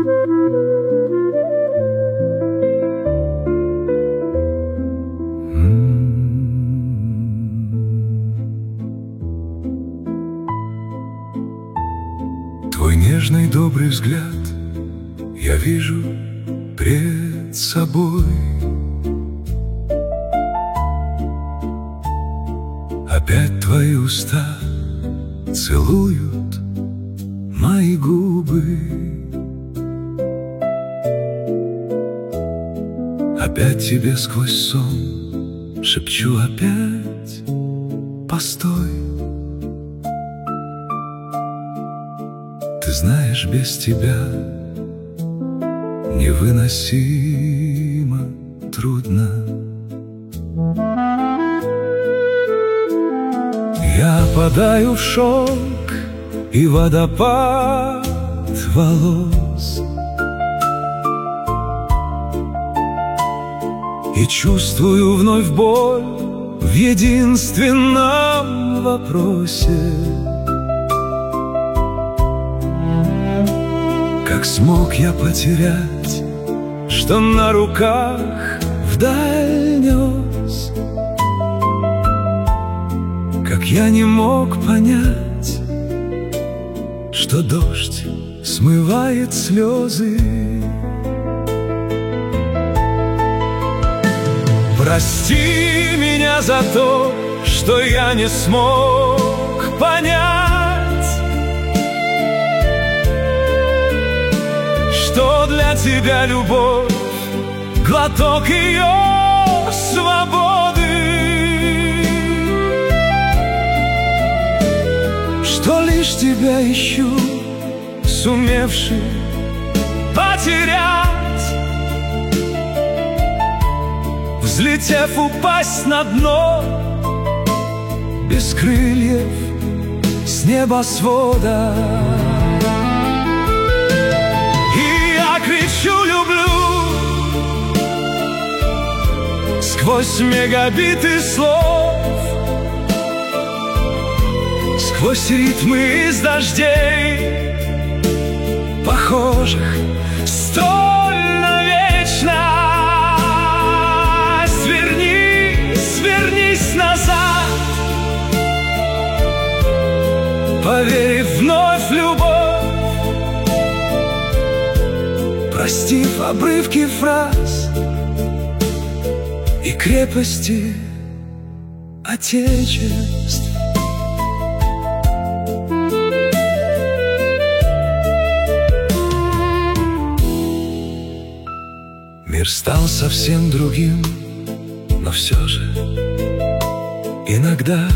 Твой нежный добрый взгляд я вижу пред собой. Опять твои уста целуют мои губы. Опять тебе сквозь сон шепчу опять: постой. Ты знаешь, без тебя невыносимо трудно. Я опадаю в шелк и водопад волос, и чувствую вновь боль в единственном вопросе: как смог я потерять, что на руках вдаль нес? Как я не мог понять, что дождь смывает слезы? Прости меня за то, что я не смог понять, что для тебя любовь — глоток ее свободы, что лишь тебя ищу, сумевший потерять, взлетев упасть на дно, без крыльев с небосвода. Кричу люблю сквозь мегабиты слов, сквозь ритмы из дождей, похожих столь на вечность. Вернись, вернись назад, поверив вновь в любовь, простив обрывки фраз и крепости отечеств. Мир стал совсем другим, но все же иногда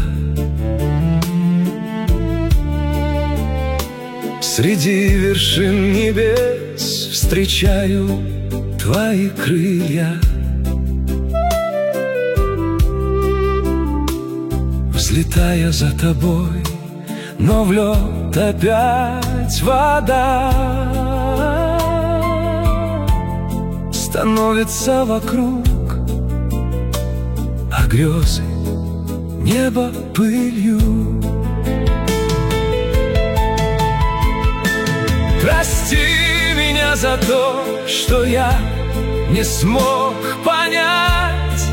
среди вершин небес встречаю твои крылья. Взлетая за тобой, но в лед опять вода. Становится вокруг, а грезы небо пылью. Прости меня за то, что я не смог понять,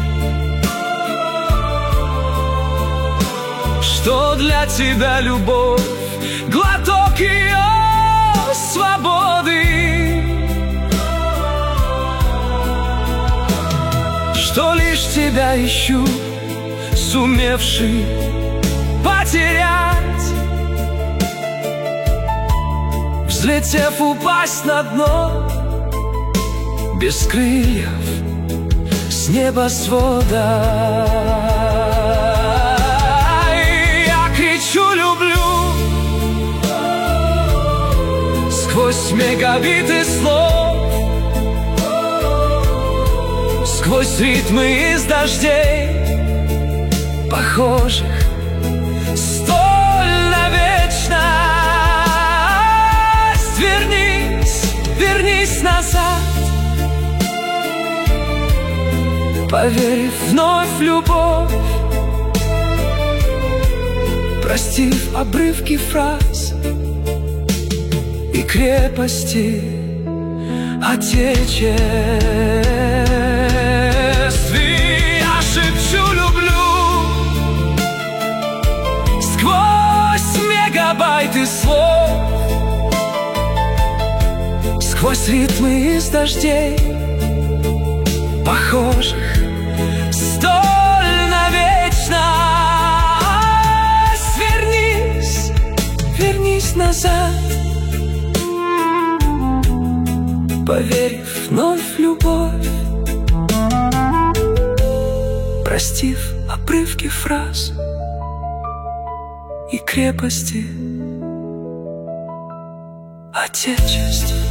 что для тебя любовь — глоток ее свободы, что лишь тебя ищу, сумевший потерять, взлетев упасть на дно, без крыльев с небосвода. Я кричу люблю сквозь мегабиты слов, сквозь ритмы из дождей, похожих столь на вечность. Вернись, вернись назад, поверив вновь в любовь, простив обрывки фраз и крепости отечестве. Я шепчу люблю сквозь мегабайты слов, сквозь ритмы из дождей, похожих столь навечно. Свернись, вернись назад, поверив вновь в любовь, простив обрывки фраз и крепости отечества.